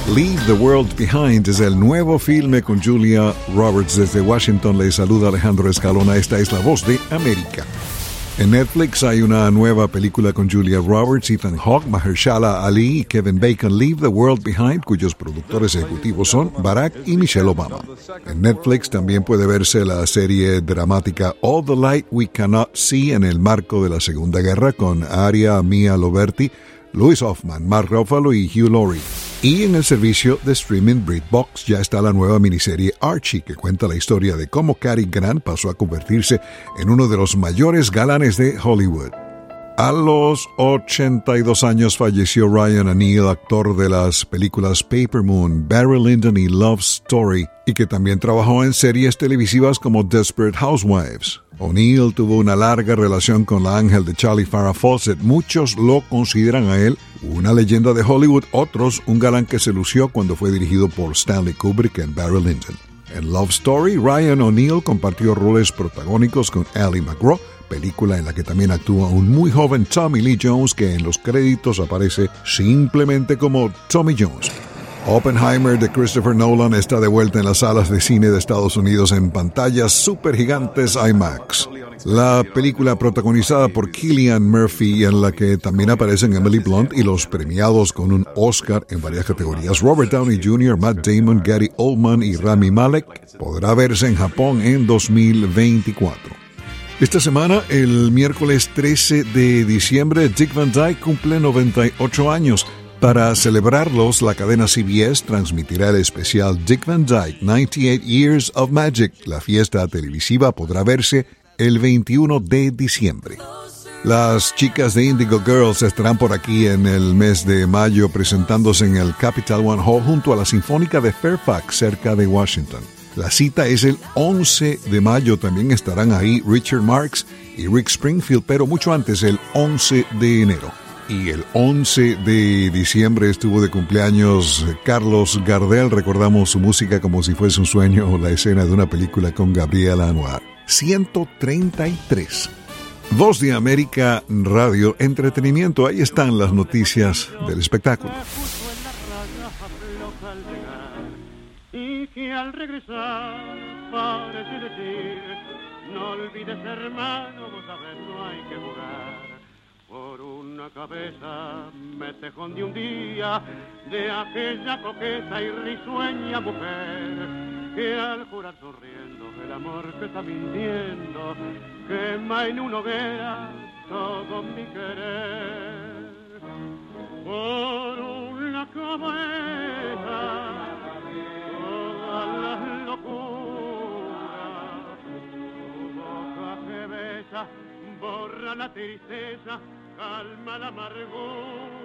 Leave the World Behind es el nuevo filme con Julia Roberts. Desde Washington le saluda Alejandro Escalona. Esta es La Voz de América. En Netflix hay una nueva película con Julia Roberts, Ethan Hawke, Mahershala Ali y Kevin Bacon, Leave the World Behind, cuyos productores ejecutivos son Barack y Michelle Obama. En Netflix también puede verse la serie dramática All the Light We Cannot See en el marco de la Segunda Guerra con Aria Mia Loberti, Louis Hoffman, Mark Ruffalo y Hugh Laurie. Y en el servicio de streaming BritBox ya está la nueva miniserie Archie, que cuenta la historia de cómo Cary Grant pasó a convertirse en uno de los mayores galanes de Hollywood. A los 82 años falleció Ryan O'Neal, actor de las películas Paper Moon, Barry Lyndon y Love Story, y que también trabajó en series televisivas como Desperate Housewives. O'Neal tuvo una larga relación con la ángel de Charlie Farrah Fawcett. Muchos lo consideran a él una leyenda de Hollywood, otros un galán que se lució cuando fue dirigido por Stanley Kubrick y Barry Lyndon. En Love Story, Ryan O'Neal compartió roles protagónicos con Ally McGraw, película en la que también actúa un muy joven Tommy Lee Jones, que en los créditos aparece simplemente como Tommy Jones. Oppenheimer de Christopher Nolan está de vuelta en las salas de cine de Estados Unidos en pantallas supergigantes IMAX. La película protagonizada por Cillian Murphy, en la que también aparecen Emily Blunt y los premiados con un Oscar en varias categorías, Robert Downey Jr., Matt Damon, Gary Oldman y Rami Malek, podrá verse en Japón en 2024. Esta semana, el miércoles 13 de diciembre, Dick Van Dyke cumple 98 años. Para celebrarlos, la cadena CBS transmitirá el especial Dick Van Dyke 98 Years of Magic. La fiesta televisiva podrá verse el 21 de diciembre. Las chicas de Indigo Girls estarán por aquí en el mes de mayo presentándose en el Capital One Hall junto a la Sinfónica de Fairfax, cerca de Washington. La cita es el 11 de mayo. También estarán ahí Richard Marx y Rick Springfield, pero mucho antes, el 11 de enero. Y el 11 de diciembre estuvo de cumpleaños Carlos Gardel. Recordamos su música como si fuese un sueño o la escena de una película con Gabriela Anwar. 133. Voz de América Radio Entretenimiento. Ahí están las noticias del espectáculo. Y que al regresar parece decir: no olvides, hermano, vos sabés, no hay que jugar. Por una cabeza me tejón de un día de aquella coqueta y risueña mujer que al jurar sonriendo el amor que está mintiendo quema en una hoguera todo mi querer. Por una cabeza todas las locuras, tu boca que besa borra la tristeza, calma la amargura.